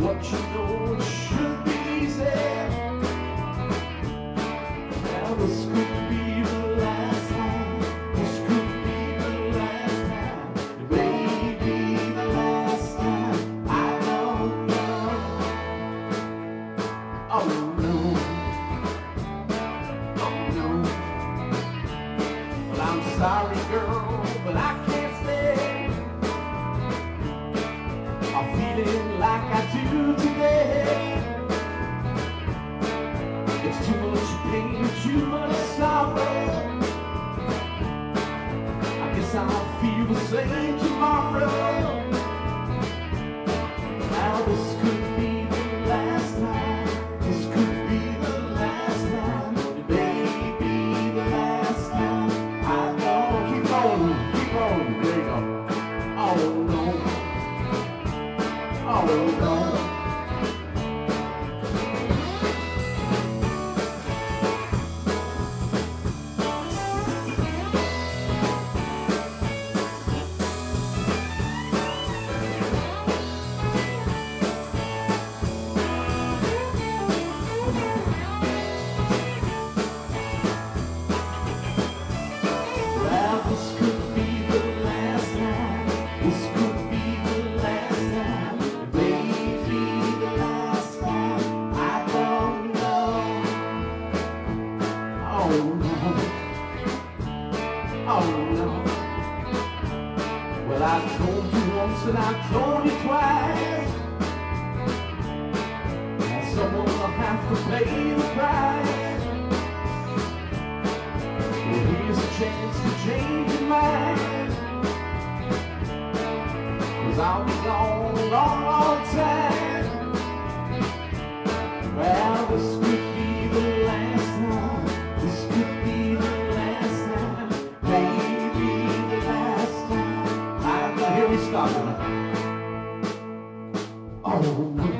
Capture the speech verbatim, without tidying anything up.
what you know, it should be easy. Now this could be the last time. This could be the last time. It may be the last time. I don't know. Oh no. Oh no. Well, I'm sorry, girl, but I can't stay. I'm feeling like I do today. It's too much pain, too much sorrow. I guess I'll feel the same tomorrow. Now this could be the last time. This could be the last time. It may be the last time. I know. Keep on, keep on. There you go. Oh no. Oh no. Well, this could be the last time. This could be the last time. Maybe the last time. I don't know. Oh no. Oh no. Well, I told you once and I told you twice. Now someone will have to pay the price. Well, here's a chance to change your mind. 'Cause I'll be gone a long, long time. Well, this could be the last time. This could be the last time. Maybe the last time. I, here we start. Oh no.